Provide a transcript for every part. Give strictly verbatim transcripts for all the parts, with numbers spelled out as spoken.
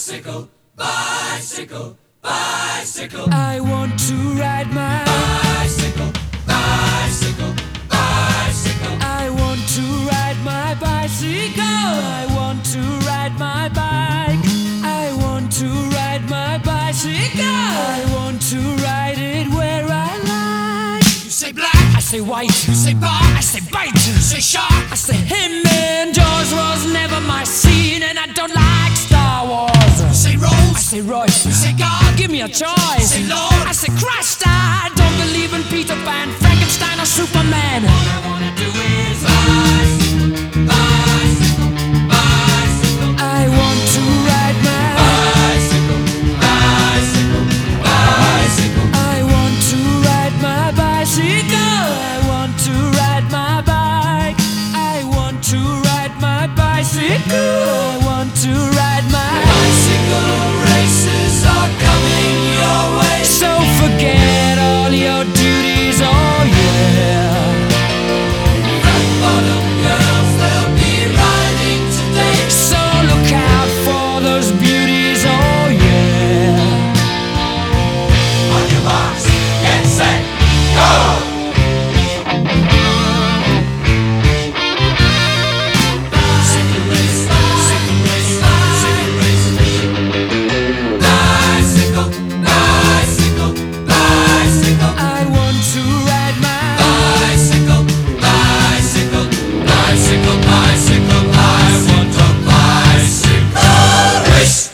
Bicycle, bicycle, bicycle. I want to ride my bicycle, bicycle, bicycle. I want to ride my bicycle. I want to ride my bike. I want to ride my bicycle. I want to ride it where I like. You say black, I say white. you say bar, I say bite. you say shark, I say him and Jaws was never my scene, and I don't like Star Wars. you say I Rose, say Royce. you say God, Give me a choice. say Lord. I say Christ. I don't believe in Peter Pan, Frankenstein, or Superman. All I wanna do is bicycle, bicycle, bicycle. I want to ride my Bicycle, bicycle, bicycle. I want to ride my bicycle. I want to ride my bike. I want to ride my bicycle. I want to ride my Bicycle races are coming your way. So forget all your duties, oh yeah. Fat bottom girls, they'll be riding today. So look out for those beauties, oh yeah. On your marks, get set, go! Bicycle race, bicycle race, bicycle race. Bicycle, bicycle, bicycle. I want to ride my Bicycle, bicycle, bicycle, bicycle. I want a bicycle race.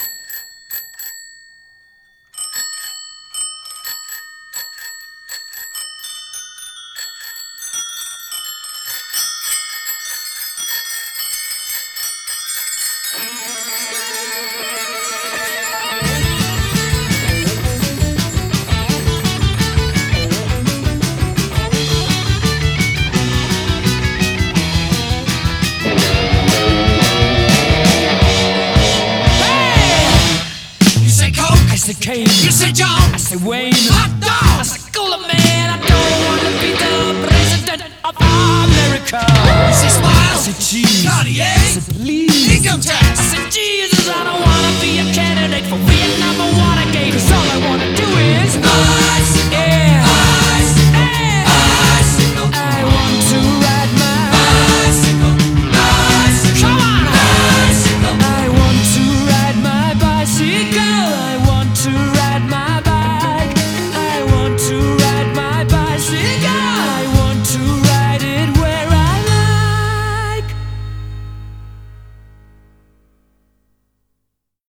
You say Coke, I say Kane. you say John, I say Wayne. hot I dogs. say Cooler Man. I don't want to be the president of America. You say I Smile, say cheese. Cartier, I say please. income tax. I say